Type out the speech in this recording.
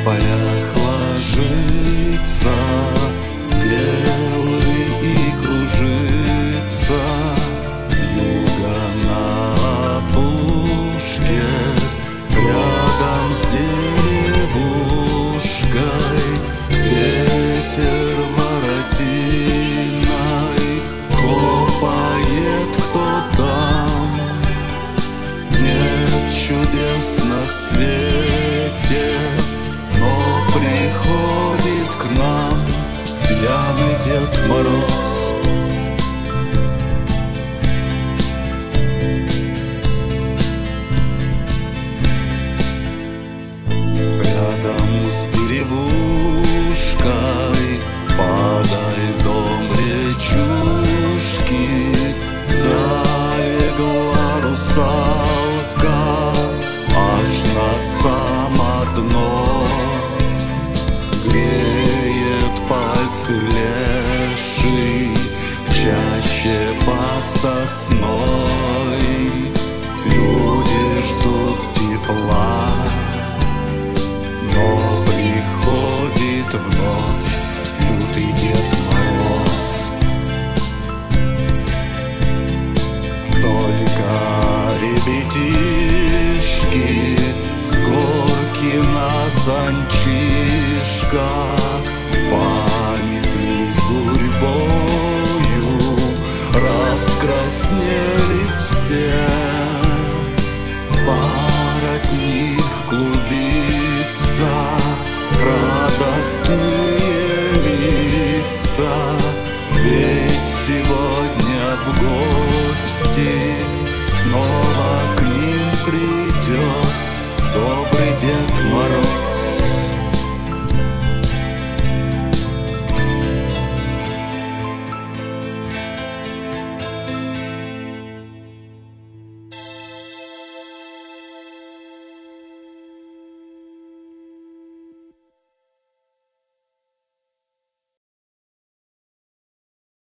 В полях ложится белый и кружится вьюга на опушке, рядом с деревушкой ветер воротиной хлопает. Кто там? Нет чудес на свете, но приходит к нам пьяный Дед Мороз. Рядом с деревушкой под льдом речушки залегла русалка аж на само дно. Греет пальцы леший в чаще под сосной. Люди ждут тепла, но приходит вновь лютый Дед Мороз. Только ребятишки с горки на санчишках